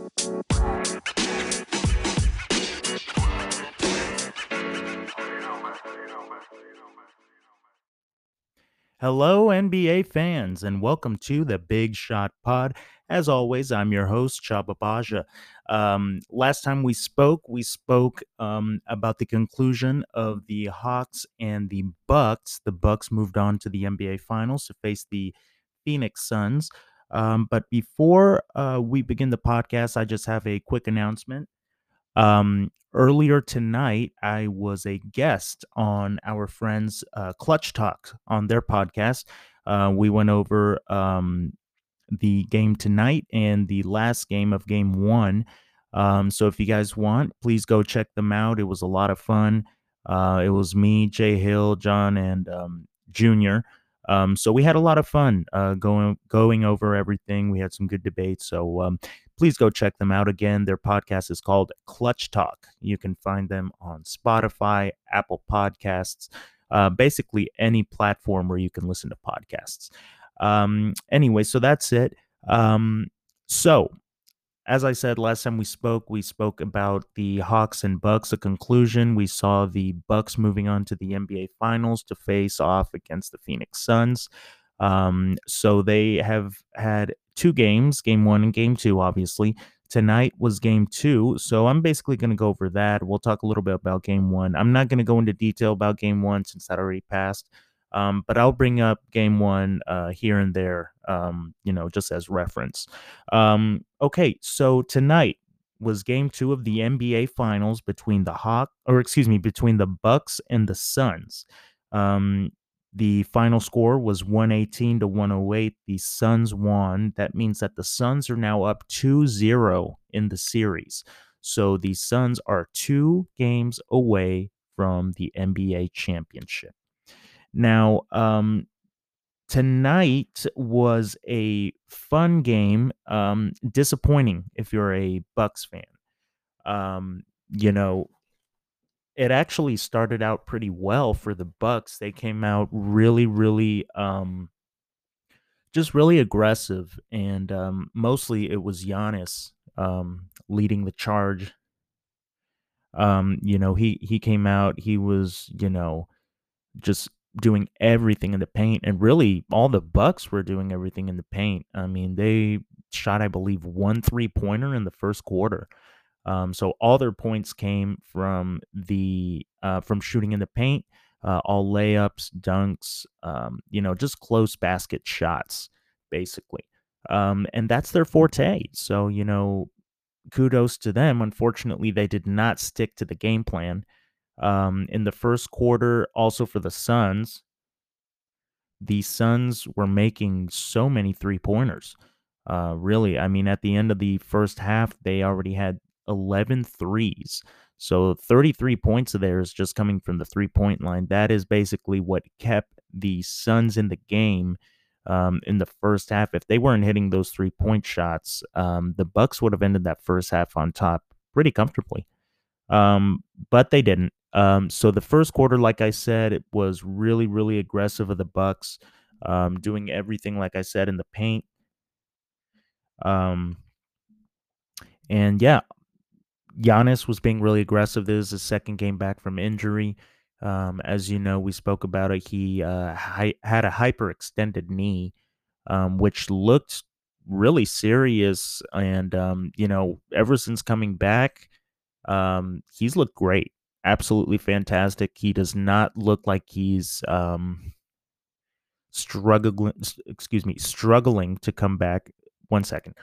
Hello, NBA fans, and welcome to the Big Shot Pod. As always, I'm your host, Chaba Baja. Last time we spoke about the conclusion of the Hawks and the Bucks. The Bucks moved on to the NBA Finals to face the Phoenix Suns. But before we begin the podcast, I just have a quick announcement. Earlier tonight, I was a guest on our friends Clutch Talk on their podcast. We went over the game tonight and the last game of game one. So if you guys want, please go check them out. It was a lot of fun. It was me, Jay Hill, John, and Junior. So we had a lot of fun going over everything. We had some good debates. So please go check them out again. Their podcast is called Clutch Talk. You can find them on Spotify, Apple Podcasts, basically any platform where you can listen to podcasts. Anyway, so that's it. So as I said last time we spoke about the Hawks and Bucks. A conclusion. We saw the Bucks moving on to the NBA Finals to face off against the Phoenix Suns. So they have had two games, game one and game two, obviously. Tonight was game two. So I'm basically going to go over that. We'll talk a little bit about game one. I'm not going to go into detail about game one since that already passed. But I'll bring up game one here and there, just as reference. Okay, so tonight was game two of the NBA Finals between between the Bucks and the Suns. Um, the final score was 118 to 108. The Suns won. That means that the Suns are now up 2-0 in the series. So the Suns are 2 games away from the NBA championship. Now, tonight was a fun game. Disappointing if you're a Bucks fan. Um, you know, it actually started out pretty well for the Bucks. They came out really, really, just really aggressive, and mostly it was Giannis leading the charge. He came out. He was just doing everything in the paint, and really all the Bucks were doing everything in the paint. I mean, they shot, I believe, 1 3-pointer in the first quarter. So all their points came from the from shooting in the paint, all layups, dunks, just close basket shots, basically. And that's their forte. So kudos to them. Unfortunately, they did not stick to the game plan. In the first quarter, also for the Suns were making so many 3-pointers. Really, I mean, at the end of the first half, they already had 11 threes. So 33 points of theirs just coming from the 3-point line. That is basically what kept the Suns in the game in the first half. If they weren't hitting those 3-point shots, the Bucks would have ended that first half on top pretty comfortably. But they didn't. So the first quarter, like I said, it was really, really aggressive of the Bucks, doing everything, like I said, in the paint. Um, and yeah, Giannis was being really aggressive. This is his second game back from injury. As you know, we spoke about it. He had a hyperextended knee, which looked really serious. And ever since coming back, he's looked great, absolutely fantastic. He does not look like he's struggling to come back. 1 second.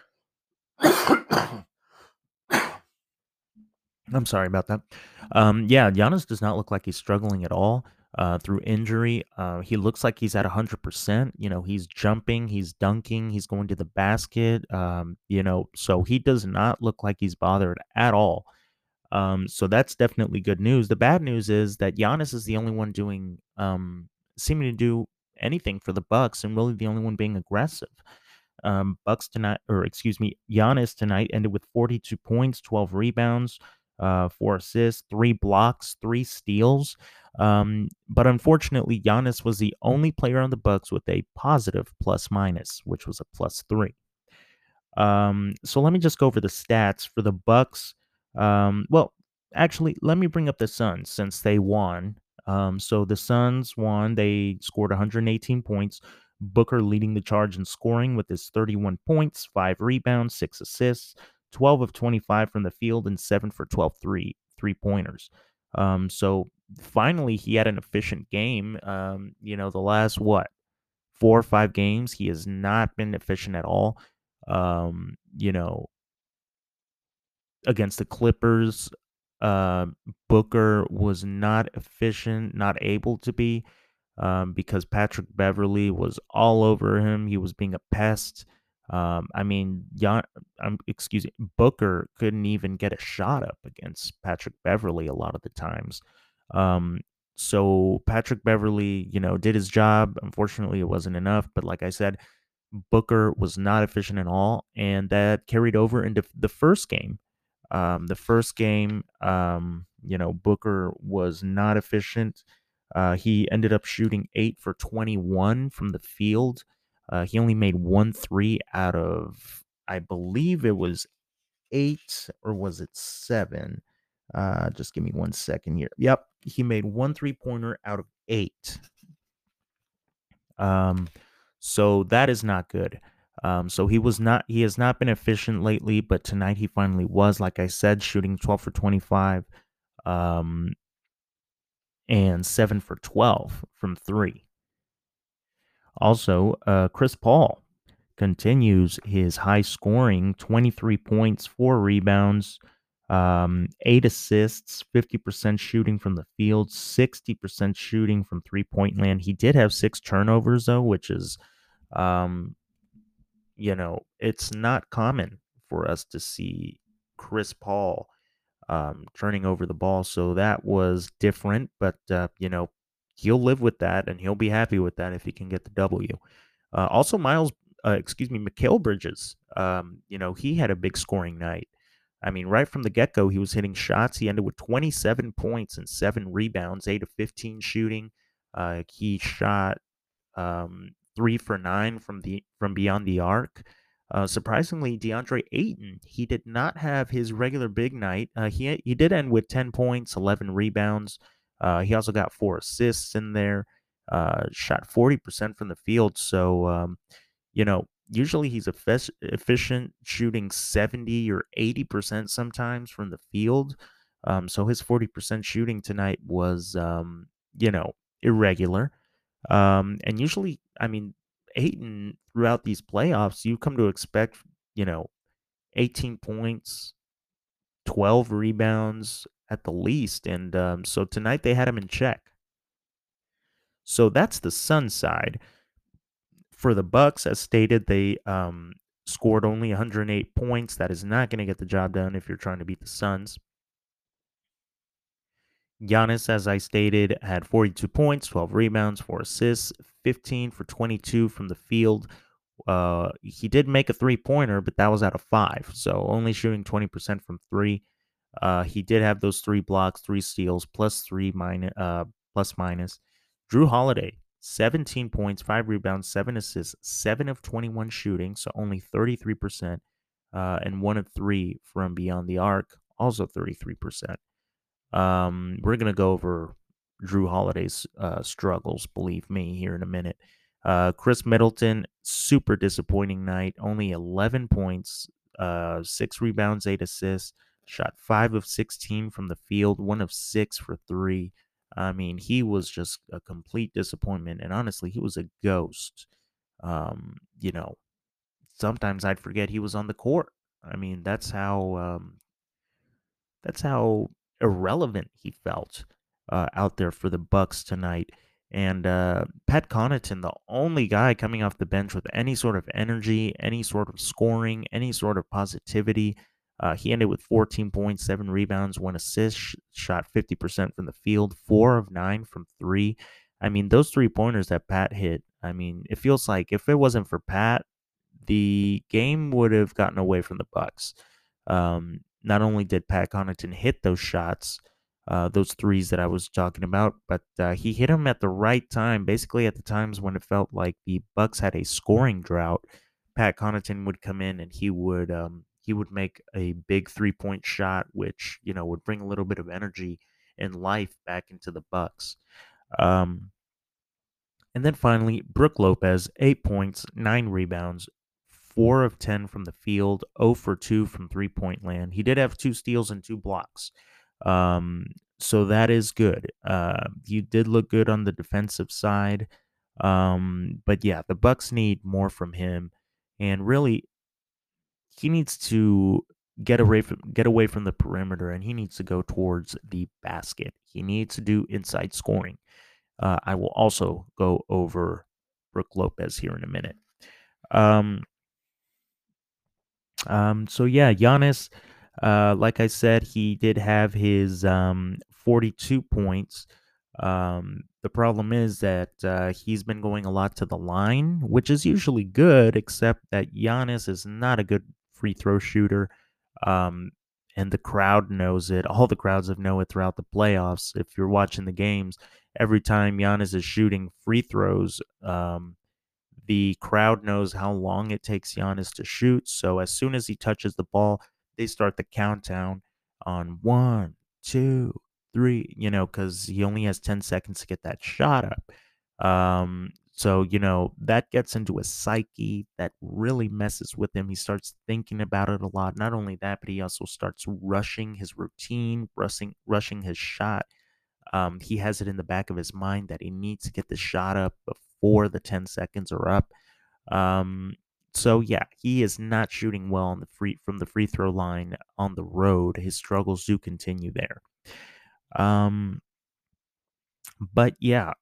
I'm sorry about that. Yeah, Giannis does not look like he's struggling at all through injury. He looks like he's at 100%. He's jumping, he's dunking, he's going to the basket. So he does not look like he's bothered at all. So that's definitely good news. The bad news is that Giannis is the only one seeming to do anything for the Bucks, and really the only one being aggressive. Bucks tonight, or excuse me, Giannis tonight ended with 42 points, 12 rebounds, 4 assists, 3 blocks, 3 steals. But unfortunately, Giannis was the only player on the Bucks with a positive plus minus, which was a +3. So let me just go over the stats for the Bucks. Well, actually, let me bring up the Suns since they won. So the Suns won. They scored 118 points. Booker leading the charge in scoring with his 31 points, 5 rebounds, 6 assists, 12 of 25 from the field, and 7 for 12 three-pointers. So finally, he had an efficient game. The last what 4 or 5 games, he has not been efficient at all. Um, you know, Against the Clippers, uh, Booker was not efficient, not able to be, because Patrick Beverly was all over him. He was being a pest. Excuse me, Booker couldn't even get a shot up against Patrick Beverly a lot of the times. Um, so Patrick Beverly, did his job. Unfortunately, it wasn't enough. But like I said, Booker was not efficient at all, and that carried over into the first game. Booker was not efficient. He ended up shooting 8 for 21 from the field. He only made 1 3 out of, I believe it was 8, or was it 7? Just give me 1 second here. Yep, he made 1 3-pointer out of 8. Um, so that is not good. So he has not been efficient lately, but tonight he finally was, like I said, shooting 12 for 25, um, and 7 for 12 from three. Also, Chris Paul continues his high scoring, 23 points, 4 rebounds, 8 assists, 50% shooting from the field, 60% shooting from 3-point land. He did have 6 turnovers, though, which is, um, it's not common for us to see Chris Paul turning over the ball. So that was different, but, he'll live with that and he'll be happy with that if he can get the W. Also, Mikal Bridges, he had a big scoring night. I mean, right from the get go, he was hitting shots. He ended with 27 points and 7 rebounds, 8 of 15 shooting. He shot 3 for 9 from beyond the arc. Surprisingly, DeAndre Ayton, he did not have his regular big night. He did end with 10 points, 11 rebounds. He also got 4 assists in there. Shot 40% from the field. So, usually he's efficient, shooting 70 or 80% sometimes from the field. So his 40% shooting tonight was, irregular. And usually, I mean, Ayton throughout these playoffs, you come to expect, you know, 18 points, 12 rebounds at the least. And so tonight they had him in check. So that's the Sun side. For the Bucks, as stated, they scored only 108 points. That is not going to get the job done if you're trying to beat the Suns. Giannis, as I stated, had 42 points, 12 rebounds, 4 assists, 15 for 22 from the field. He did make a 3-pointer, but that was out of 5, so only shooting 20% from three. He did have those 3 blocks, 3 steals, plus minus. Drew Holiday, 17 points, 5 rebounds, 7 assists, 7 of 21 shooting, so only 33%, and 1 of 3 from beyond the arc, also 33%. We're gonna go over Drew Holiday's struggles, believe me, here in a minute. Chris Middleton, super disappointing night. Only 11 points, 6 rebounds, 8 assists. Shot 5 of 16 from the field, 1 of 6 for three. I mean, he was just a complete disappointment, and honestly, he was a ghost. Um, you know, Sometimes I'd forget he was on the court. I mean, that's how irrelevant he felt out there for the Bucks tonight. And Pat Connaughton, the only guy coming off the bench with any sort of energy, any sort of scoring, any sort of positivity. He ended with 14 points, 7 rebounds, 1 assist, shot 50% from the field, 4 of 9 from three. I mean, those 3 pointers that Pat hit, I mean, it feels like if it wasn't for Pat, the game would have gotten away from the Bucks. Not only did Pat Connaughton hit those shots, those threes that I was talking about, but he hit them at the right time, basically at the times when it felt like the Bucks had a scoring drought. Pat Connaughton would come in and he would make a big 3-point shot, which would bring a little bit of energy and life back into the Bucks. Um, and then finally, Brooke Lopez, 8 points, 9 rebounds, 4 of 10 from the field, 0 for 2 from 3-point land. He did have 2 steals and 2 blocks. Um, so that is good. He did look good on the defensive side. But yeah, the Bucks need more from him. And really, he needs to get away from the perimeter, and he needs to go towards the basket. He needs to do inside scoring. I will also go over Brooke Lopez here in a minute. Um, so yeah, Giannis, like I said, he did have his 42 points. The problem is that he's been going a lot to the line, which is usually good, except that Giannis is not a good free throw shooter. Um, and the crowd knows it. All the crowds have known it throughout the playoffs. If you're watching the games, every time Giannis is shooting free throws, the crowd knows how long it takes Giannis to shoot. So as soon as he touches the ball, they start the countdown on 1, 2, 3, because he only has 10 seconds to get that shot up. So, that gets into a psyche that really messes with him. He starts thinking about it a lot. Not only that, but he also starts rushing his routine, rushing his shot. He has it in the back of his mind that he needs to get the shot up before the 10 seconds are up. Um, so yeah, he is not shooting well on the from the free throw line on the road. His struggles do continue there. Um, but yeah,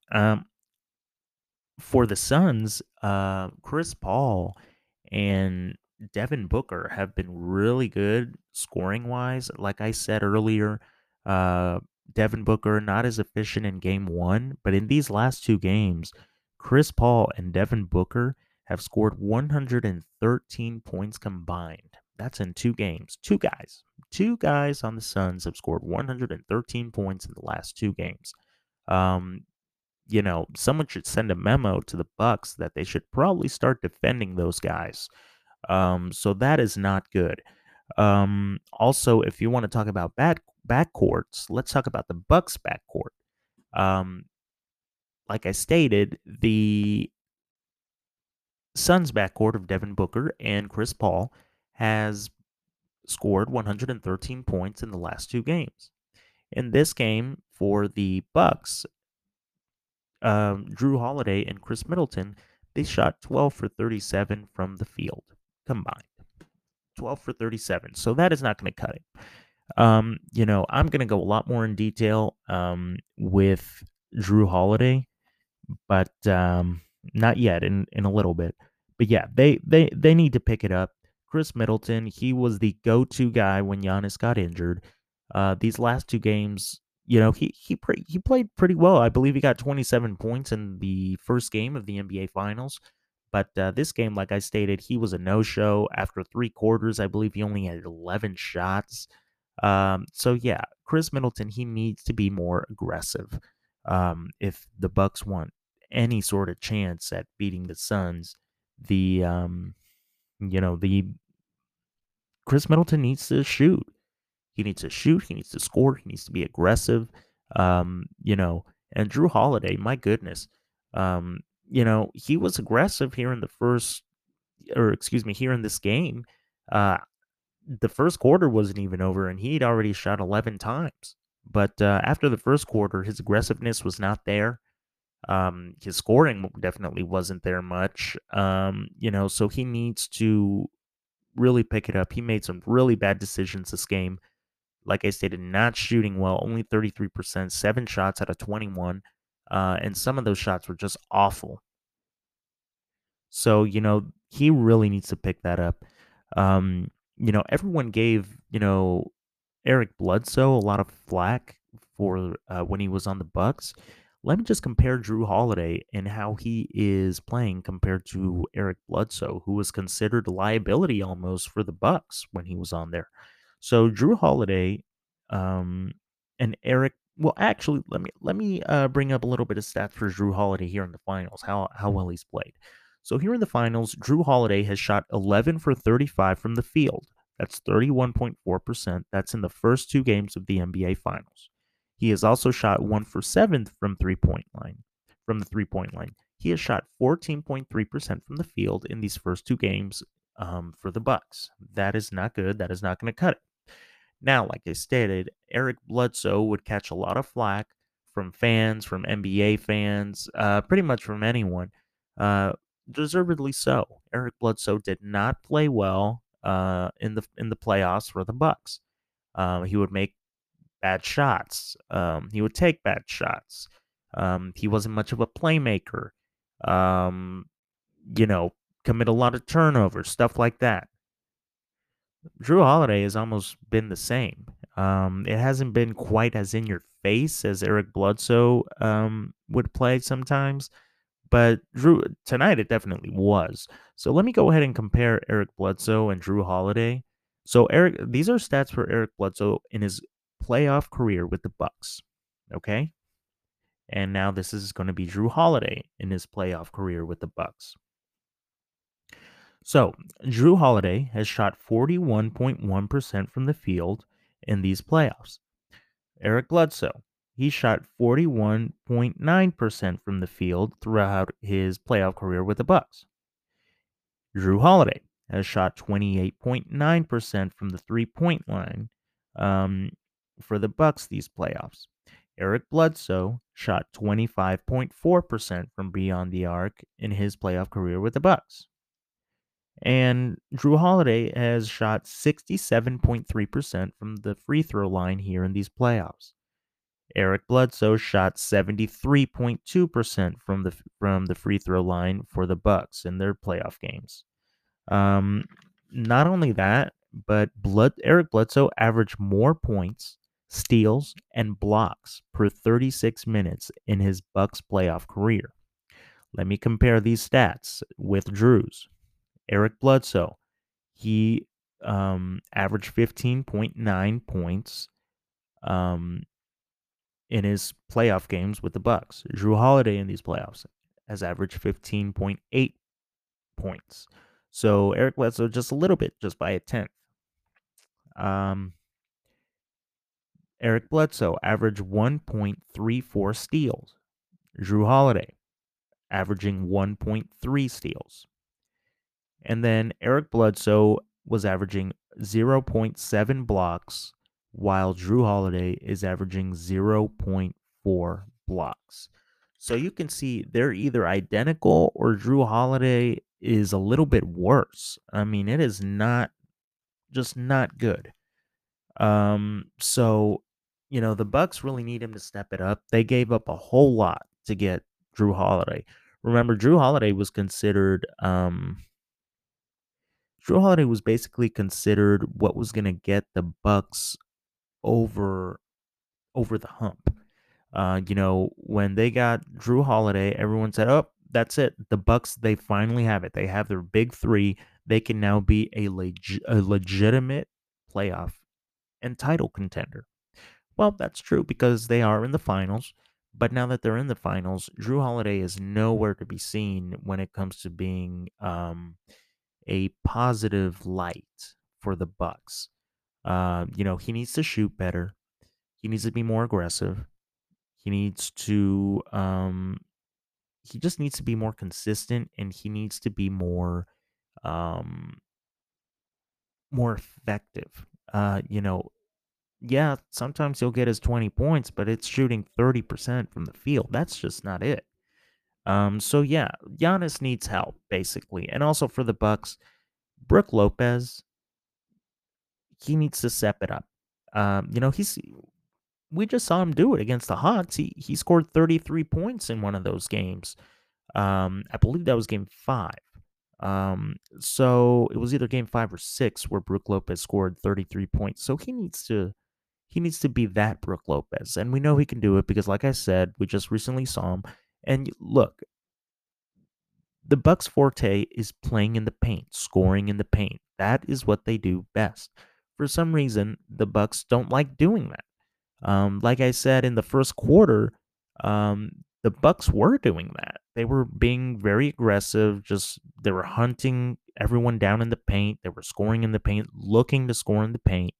for the Suns, Chris Paul and Devin Booker have been really good scoring wise. Like I said earlier, uh, Devin Booker not as efficient in game one, but in these last 2 games, Chris Paul and Devin Booker have scored 113 points combined. That's in 2 games. Two guys on the Suns have scored 113 points in the last 2 games. Um, someone should send a memo to the Bucks that they should probably start defending those guys. So that is not good. Also, if you want to talk about backcourts, let's talk about the Bucks backcourt. Um, like I stated, the Suns backcourt of Devin Booker and Chris Paul has scored 113 points in the last 2 games. In this game for the Bucks, Drew Holiday and Chris Middleton, they shot 12 for 37 from the field combined. 12 for 37. So that is not going to cut it. I'm going to go a lot more in detail with Drew Holiday, but not yet in a little bit. But yeah, they need to pick it up. Chris Middleton, he was the go-to guy when Giannis got injured. These last 2 games, he played pretty well. I believe he got 27 points in the first game of the NBA Finals. But this game, like I stated, he was a no-show after 3 quarters. I believe he only had 11 shots. So yeah, Chris Middleton, he needs to be more aggressive. If the Bucks want any sort of chance at beating the Suns, the Chris Middleton needs to shoot. He needs to shoot. He needs to score. He needs to be aggressive. And Drew Holiday, my goodness, he was aggressive here in the first, or excuse me, here in this game. The first quarter wasn't even over, and he'd already shot 11 times. But after the first quarter, his aggressiveness was not there. His scoring definitely wasn't there much. So he needs to really pick it up. He made some really bad decisions this game. Like I stated, not shooting well, only 33%, 7 shots out of 21. And some of those shots were just awful. So, he really needs to pick that up. Everyone gave, Eric Bledsoe a lot of flack for when he was on the Bucks. Let me just compare Drew Holiday and how he is playing compared to Eric Bledsoe, who was considered a liability almost for the Bucks when he was on there. So Drew Holiday, um, and Eric. Well, actually, let me bring up a little bit of stats for Drew Holiday here in the finals. How well he's played. So here in the finals, Drew Holiday has shot 11 for 35 from the field. That's 31.4%. That's in the first two games of the NBA Finals. He has also shot 1 for 7 from from the 3-point line. He has shot 14.3% from the field in these first two games for the Bucks. That is not good. That is not going to cut it. Now, like I stated, Eric Bledsoe would catch a lot of flack from fans, from NBA fans, pretty much from anyone. Uh, Deservedly so. Eric Bledsoe did not play well in the playoffs for the Bucks. He would make bad shots. He would take bad shots. He wasn't much of a playmaker. Um, you know, commit a lot of turnovers, stuff like that. Drew Holiday has almost been the same. It hasn't been quite as in your face as Eric Bledsoe would play sometimes, but Drew tonight it definitely was. So let me go ahead and compare Eric Bledsoe and Drew Holiday. So these are stats for Eric Bledsoe in his playoff career with the Bucks. Okay, and now this is going to be Drew Holiday in his playoff career with the Bucks. So, Drew Holiday has shot 41.1% from the field in these playoffs. Eric Bledsoe, he shot 41.9% from the field throughout his playoff career with the Bucks. Drew Holiday has shot 28.9% from the three-point line for the Bucks these playoffs. Eric Bledsoe shot 25.4% from beyond the arc in his playoff career with the Bucks. And Drew Holiday has shot 67.3% from the free throw line here in these playoffs. Eric Bledsoe shot 73.2% from the free throw line for the Bucks in their playoff games. Um, Not only that, but Eric Bledsoe averaged more points, steals, and blocks per 36 minutes in his Bucks playoff career. Let me compare these stats with Drew's. Eric Bledsoe, he averaged 15.9 points um, in his playoff games with the Bucks. Drew Holiday in these playoffs has averaged 15.8 points. So Eric Bledsoe just a little bit, just by a tenth. Um, Eric Bledsoe averaged 1.34 steals. Drew Holiday averaging 1.3 steals. And then Eric Bledsoe was averaging 0.7 blocks, while Drew Holiday is averaging 0.4 blocks. So you can see they're either identical or Drew Holiday is a little bit worse. I mean, it is not good. So the Bucks really need him to step it up. They gave up a whole lot to get Drew Holiday. Remember, Drew Holiday was basically considered what was going to get the Bucks over the hump. When they got Drew Holiday, everyone said, "Oh, that's it. The Bucks, they finally have it. They have their big three. They can now be a legitimate playoff and title contender." Well, that's true because they are in the finals. But now that they're in the finals, Drew Holiday is nowhere to be seen when it comes to being a positive light for the Bucks. He needs to shoot better. He needs to be more aggressive. He needs to he just needs to be more consistent, and he needs to be um more effective. Yeah, sometimes he'll get his 20 points, but it's shooting 30% from the field. That's just not it. So yeah, Giannis needs help basically. And also for the Bucks, Brook Lopez, he needs to step it up. He's we just saw him do it against the Hawks. He scored 33 points in one of those games. I believe that was game 5. So it was either game 5 or 6 where Brook Lopez scored 33 points. So he needs to be that Brook Lopez, and we know he can do it because, like I said, we just recently saw him. And look, the Bucks' forte is playing in the paint, scoring in the paint. That is what they do best. For some reason, the Bucks don't like doing that. Like I said in the first quarter, the Bucks were doing that. They were being very aggressive, just they were hunting everyone down in the paint. They were scoring in the paint, looking to score in the paint.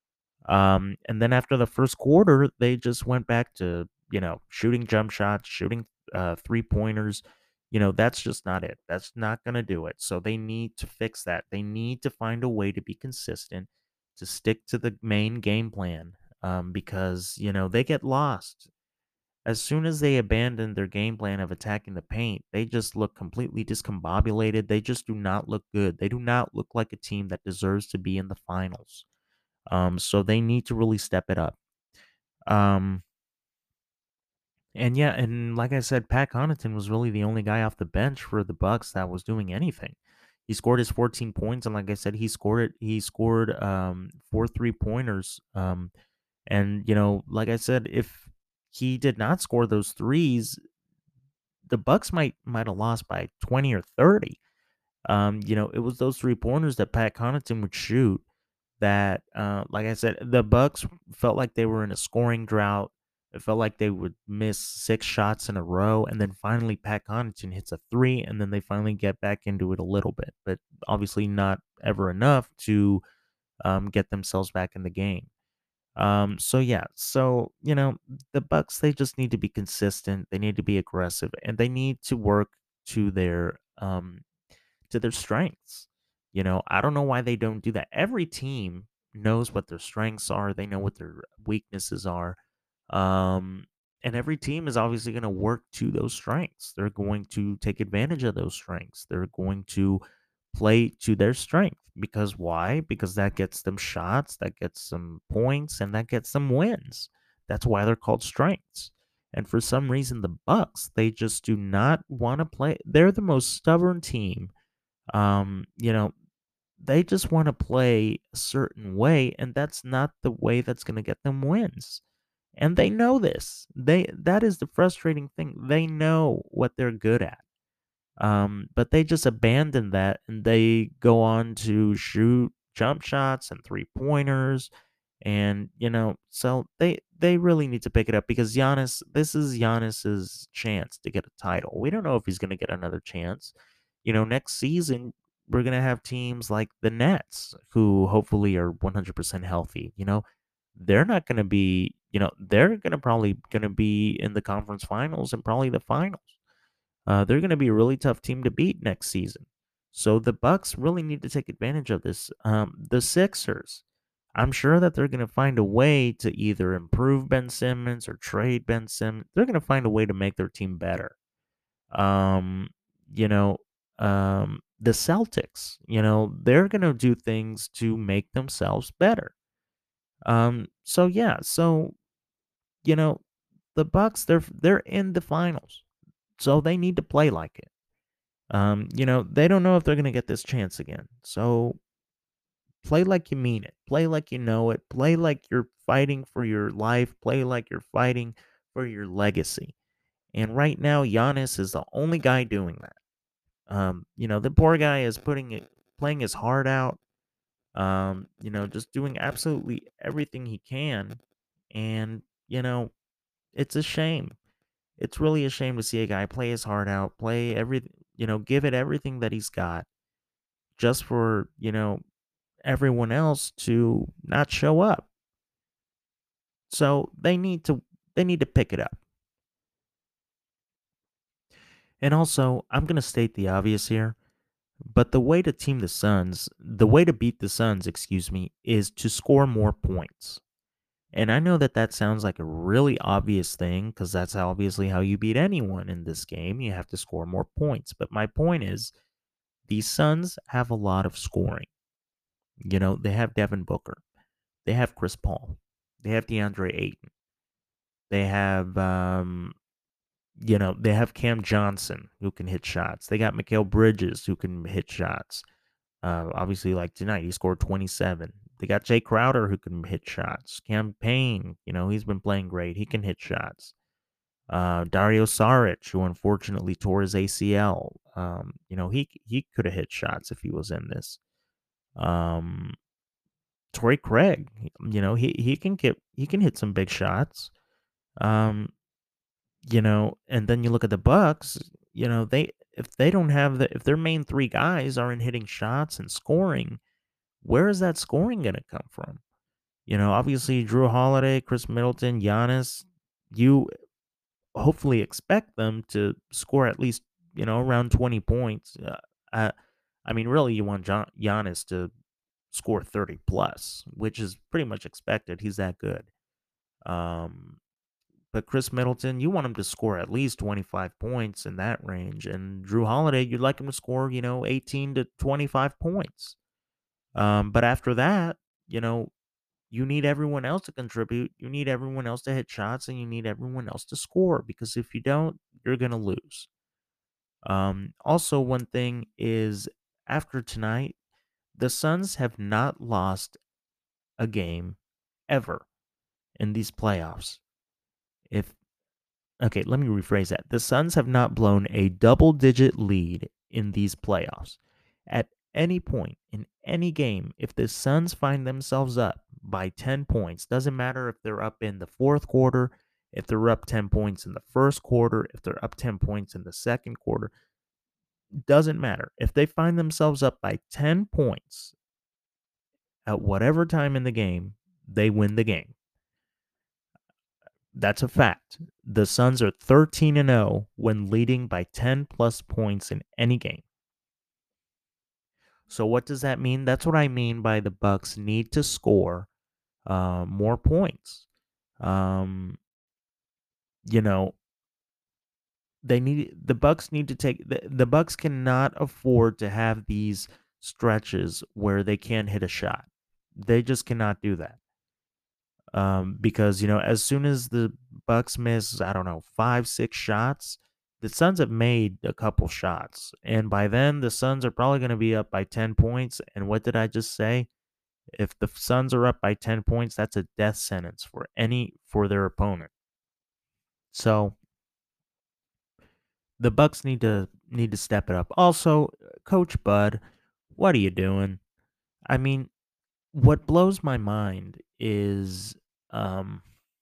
And then after the first quarter, they just went back to, shooting jump shots, shooting three pointers. That's just not it. That's not going to do it. So they need to fix that. They need to find a way to be consistent, to stick to the main game plan, because, they get lost. As soon as they abandon their game plan of attacking the paint, they just look completely discombobulated. They just do not look good. They do not look like a team that deserves to be in the finals. So they need to really step it up. Um, and yeah, and like I said, Pat Connaughton was really the only guy off the bench for the Bucks that was doing anything. He scored his 14 points, and like I said, He scored four 3 pointers. And like I said, if he did not score those threes, the Bucks might have lost by 20 or 30. It was those 3 pointers that Pat Connaughton would shoot that, like I said, the Bucks felt like they were in a scoring drought. It felt like they would miss 6 shots in a row, and then finally Pat Connaughton hits a three, and then they finally get back into it a little bit, but obviously not ever enough to get themselves back in the game. So yeah, the Bucks, they just need to be consistent. They need to be aggressive, and they need to work to their strengths. I don't know why they don't do that. Every team knows what their strengths are. They know what their weaknesses are. Um, and every team is obviously going to work to those strengths. They're going to take advantage of those strengths. They're going to play to their strength because why? Because that gets them shots, that gets them points, and that gets them wins. That's why they're called strengths. And for some reason, the Bucks, they just do not want to play. They're the most stubborn team. um, you know, they just want to play a certain way, and that's not the way that's going to get them wins. And they know this. That is the frustrating thing. They know what they're good at. But they just abandon that and they go on to shoot jump shots and 3 pointers. And so they really need to pick it up because this is Giannis's chance to get a title. We don't know if he's going to get another chance. Next season we're going to have teams like the Nets who hopefully are 100% healthy. They're not going to be, they're going to probably going to be in the conference finals and probably the finals. They're going to be a really tough team to beat next season. So the Bucks really need to take advantage of this. The Sixers, I'm sure that they're going to find a way to either improve Ben Simmons or trade Ben Simmons. They're going to find a way to make their team better. Um, you know, the Celtics, they're going to do things to make themselves better. So yeah, you know, the Bucks, they're in the finals, so they need to play like it. They don't know if they're going to get this chance again. So play like you mean it. Play like you know it. Play like you're fighting for your life. Play like you're fighting for your legacy. And right now, Giannis is the only guy doing that. The poor guy is playing his heart out. Just doing absolutely everything he can. And, it's a shame. It's really a shame to see a guy play his heart out, play give it everything that he's got just for, everyone else to not show up. So they need to pick it up. And also, I'm going to state the obvious here, but the way to beat the Suns, excuse me, is to score more points. And I know that that sounds like a really obvious thing because that's obviously how you beat anyone in this game. You have to score more points. But my point is, the Suns have a lot of scoring. They have Devin Booker, they have Chris Paul, they have DeAndre Ayton, they have they have Cam Johnson who can hit shots. They got Mikal Bridges who can hit shots. Obviously, like tonight, he scored 27. They got Jay Crowder who can hit shots. Cam Payne, he's been playing great. He can hit shots. Dario Saric, who unfortunately tore his ACL. He could have hit shots if he was in this. Um, Torrey Craig, he can hit some big shots. Um, and then you look at the Bucks. they if they don't have if their main three guys aren't hitting shots and scoring, where is that scoring going to come from? Obviously Drew Holiday, Chris Middleton, Giannis, you hopefully expect them to score at least, around 20 points. I, I mean, really, you want Giannis to score 30 plus, which is pretty much expected. He's that good. Um, but Chris Middleton, you want him to score at least 25 points in that range. And Drew Holiday, you'd like him to score, 18 to 25 points. But after that, you know, you need everyone else to contribute. You need everyone else to hit shots and you need everyone else to score because if you don't, you're going to lose. Also, one thing is after tonight, the Suns have not lost a game ever in these playoffs. If Okay, let me rephrase that. The Suns have not blown a double-digit lead in these playoffs. At any point in any game, if the Suns find themselves up by 10 points, doesn't matter if they're up in the fourth quarter, if they're up 10 points in the first quarter, if they're up 10 points in the second quarter, doesn't matter. If they find themselves up by 10 points at whatever time in the game, they win the game. That's a fact. The Suns are 13-0 when leading by 10 plus points in any game. So what does that mean? That's what I mean by the Bucks need to score more points. Um, you know, the Bucks need to take the Bucks cannot afford to have these stretches where they can't hit a shot. They just cannot do that. Because as soon as the Bucks miss, I don't know, 5, 6 shots, the Suns have made a couple shots, and by then the Suns are probably going to be up by 10 points. And what did I just say? If the Suns are up by 10 points, that's a death sentence for their opponent. So the Bucks need to step it up. Also, Coach Bud, what are you doing? I mean, what blows my mind is, um,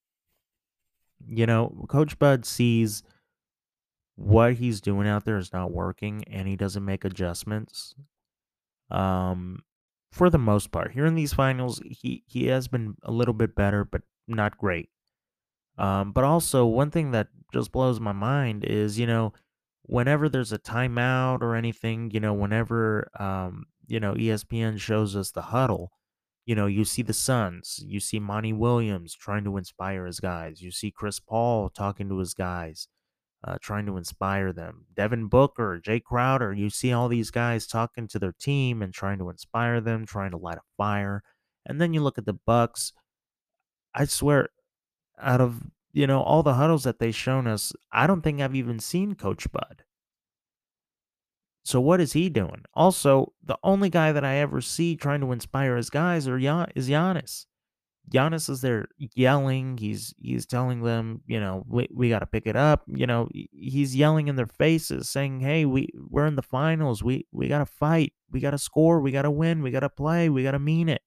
Coach Bud sees what he's doing out there is not working and he doesn't make adjustments. Um for the most part, here in these finals, he has been a little bit better, but not great. But also one thing that just blows my mind is, whenever there's a timeout or anything, whenever ESPN shows us the huddle, you see the Suns, you see Monty Williams trying to inspire his guys, you see Chris Paul talking to his guys, trying to inspire them. Devin Booker, Jay Crowder, you see all these guys talking to their team and trying to inspire them, trying to light a fire. And then you look at the Bucks. I swear, out of all the huddles that they've shown us, I don't think I've even seen Coach Bud. So what is he doing? Also, the only guy that I ever see trying to inspire his guys is Giannis. Giannis is there yelling. He's telling them, we got to pick it up. He's yelling in their faces, saying, "Hey, we're in the finals. We got to fight. We got to score. We got to win. We got to play. We got to mean it."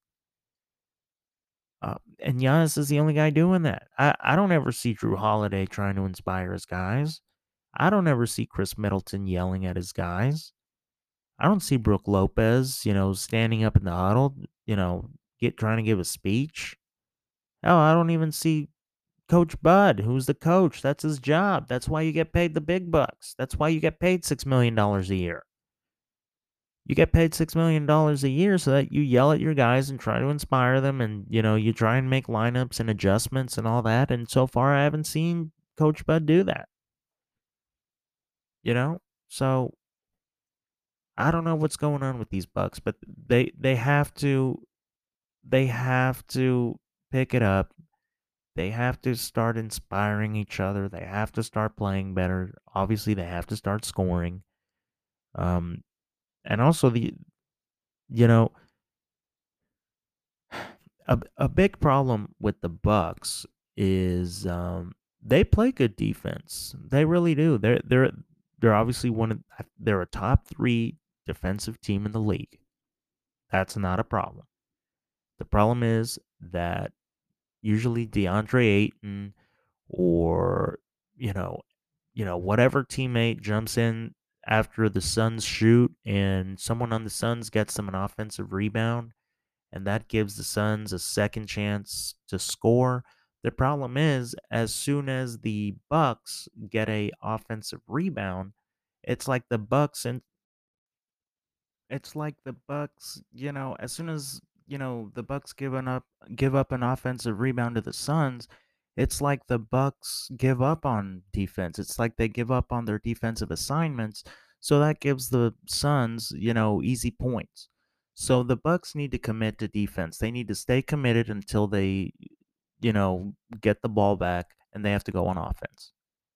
And Giannis is the only guy doing that. I don't ever see Drew Holiday trying to inspire his guys. I don't ever see Chris Middleton yelling at his guys. I don't see Brooke Lopez, standing up in the huddle, get trying to give a speech. Hell, I don't even see Coach Bud, who's the coach. That's his job. That's why you get paid the big bucks. That's why you get paid $6 million a year. You get paid $6 million a year so that you yell at your guys and try to inspire them, and you try and make lineups and adjustments and all that. And so far, I haven't seen Coach Bud do that. So I don't know what's going on with these Bucks, but they have to pick it up. They have to start inspiring each other. They have to start playing better. Obviously, they have to start scoring. Um, and also you know, a big problem with the Bucks is they play good defense. They really do. They're obviously they're a top 3 defensive team in the league. That's not a problem. The problem is that usually DeAndre Ayton or you know whatever teammate jumps in after the Suns shoot and someone on the Suns gets them an offensive rebound, and that gives the Suns a second chance to score. The problem is, as soon as the Bucks get a offensive rebound, it's like the Bucks and it's like the Bucks, as soon as, the Bucks give up an offensive rebound to the Suns, it's like the Bucks give up on defense. It's like they give up on their defensive assignments, so that gives the Suns, easy points. So the Bucks need to commit to defense. They need to stay committed until they, get the ball back and they have to go on offense.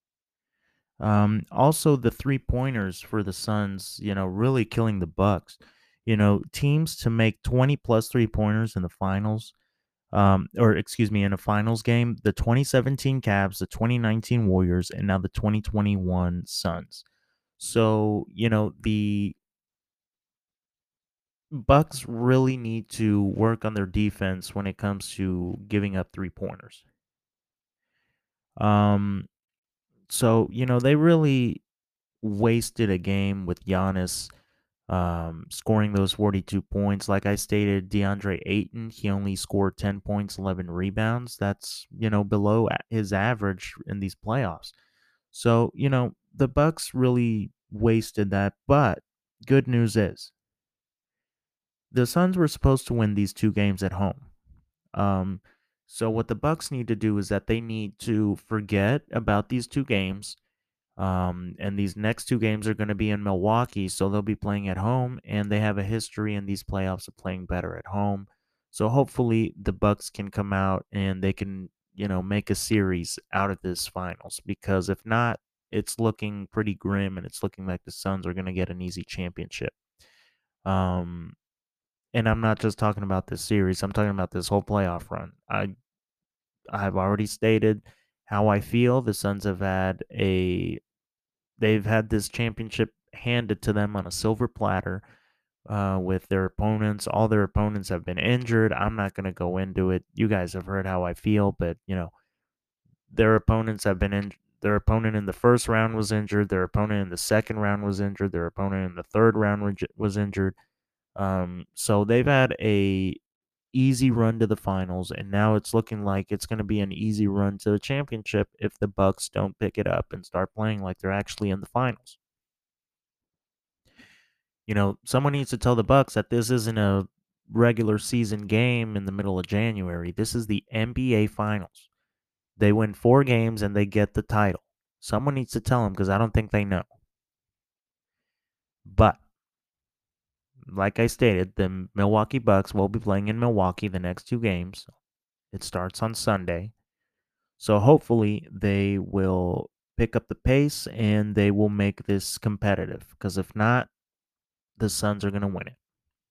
Also, the three pointers for the Suns, really killing the Bucks. Teams to make 20 plus three pointers in the finals, or excuse me, in a finals game, the 2017 Cavs, the 2019 Warriors, and now the 2021 Suns. So, the Bucks really need to work on their defense when it comes to giving up three pointers. Um, so, they really wasted a game with Giannis scoring those 42 points. Like I stated, DeAndre Ayton, he only scored 10 points, 11 rebounds. That's, below his average in these playoffs. So, the Bucks really wasted that, but good news is the Suns were supposed to win these two games at home. Um so what the Bucks need to do is that they need to forget about these two games, and these next two games are going to be in Milwaukee, so they'll be playing at home, and they have a history in these playoffs of playing better at home. So hopefully the Bucks can come out and they can, make a series out of this finals. Because if not, it's looking pretty grim, and it's looking like the Suns are going to get an easy championship. Um, and I'm not just talking about this series; I'm talking about this whole playoff run. I've already stated how I feel. The Suns have had a They've had this championship handed to them on a silver platter, with their opponents. All their opponents have been injured. I'm not going to go into it. You guys have heard how I feel, but their opponents have been injured. Their opponent in the first round was injured. Their opponent in the second round was injured. Their opponent in the third round was injured. So they've had a easy run to the finals, and now it's looking like it's going to be an easy run to the championship if the Bucks don't pick it up and start playing like they're actually in the finals. Someone needs to tell the Bucks that this isn't a regular season game in the middle of January. This is the NBA Finals. They win 4 games and they get the title. Someone needs to tell them, because I don't think they know. But like I stated, the Milwaukee Bucks will be playing in Milwaukee the next 2 games. It starts on Sunday. So hopefully they will pick up the pace and they will make this competitive, because if not, the Suns are going to win it.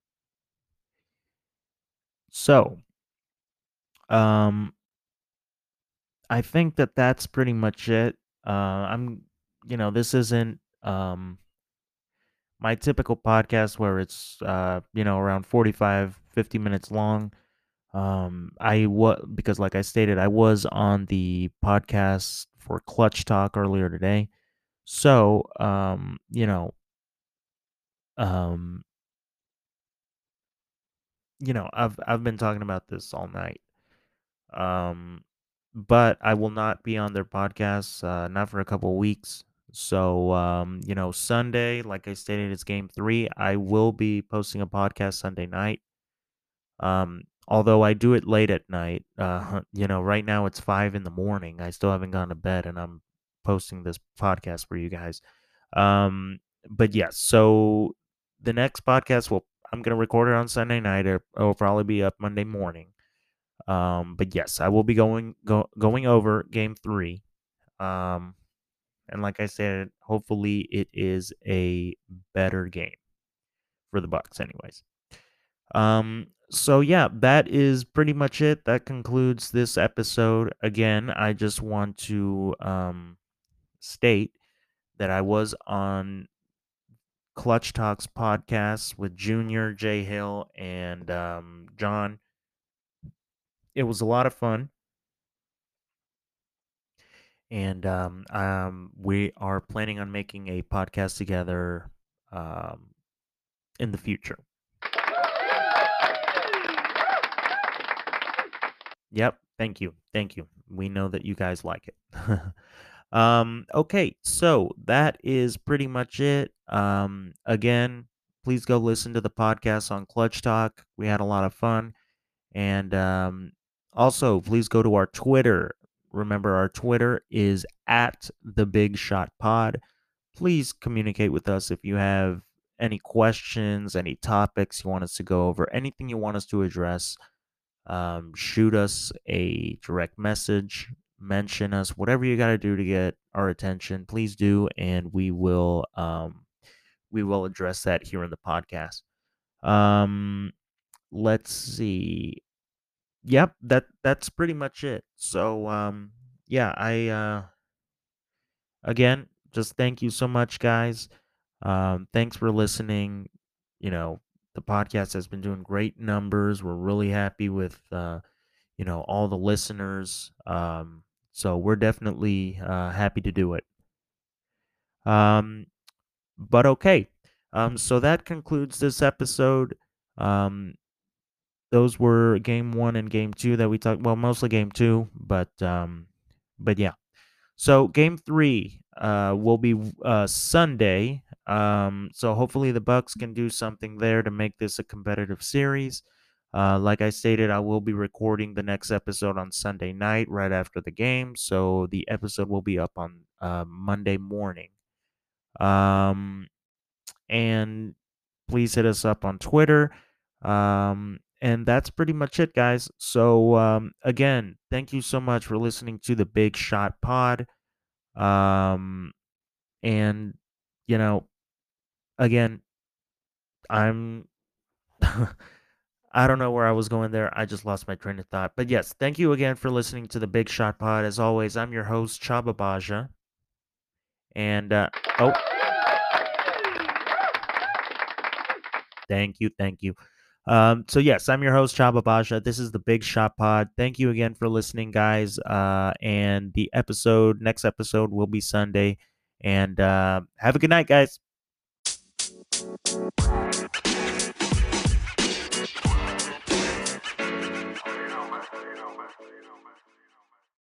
So, um, I think that that's pretty much it. This isn't my typical podcast where it's, around 45, 50 minutes long. Because like I stated, I was on the podcast for Clutch Talk earlier today. So, um, I've been talking about this all night. Um, but I will not be on their podcast, not for a couple of weeks. So, Sunday, like I stated, it's game 3. I will be posting a podcast Sunday night. Although I do it late at night. Right now it's 5 in the morning. I still haven't gone to bed, and I'm posting this podcast for you guys. But yes, so the next podcast I'm gonna record it on Sunday night. It'll probably be up Monday morning. But yes, I will be going over game 3. Um, and like I said, hopefully it is a better game for the Bucks, anyways. So yeah, that is pretty much it. That concludes this episode. Again, I just want to state that I was on Clutch Talks podcast with Junior, Jay Hill, and John. It was a lot of fun. and we are planning on making a podcast together um, in the future. Yep. Thank you. Thank you. We know that you guys like it. Okay, so that is pretty much it. Again, please go listen to the podcast on Clutch Talk. We had a lot of fun. And also, please go to our Twitter. Remember, our Twitter is at the Big Shot Pod. Please communicate with us if you have any questions, any topics you want us to go over, anything you want us to address. Shoot us a direct message, mention us, whatever you got to do to get our attention. Please do, and we will address that here in the podcast. Um, let's see. Yep, that's pretty much it. So yeah, I again just thank you so much, guys. Thanks for listening. You know, the podcast has been doing great numbers. We're really happy with all the listeners. So we're definitely happy to do it. Um, but okay. So that concludes this episode. Um, those were game one and game two that we talked. Well, mostly game two, but yeah. So game three will be Sunday. So hopefully the Bucks can do something there to make this a competitive series. Like I stated, I will be recording the next episode on Sunday night right after the game. So the episode will be up on Monday morning. Um, and please hit us up on Twitter. And that's pretty much it, guys. So again, thank you so much for listening to the Big Shot Pod. Um, and you know, again, I'm I don't know where I was going there. I just lost my train of thought. But yes, thank you again for listening to the Big Shot Pod. As always, I'm your host, Chaba Baja. And oh, thank you, thank you. So yes, I'm your host, Chaba Baja. This is the Big Shot Pod. Thank you again for listening, guys. And the next episode will be Sunday. And have a good night, guys.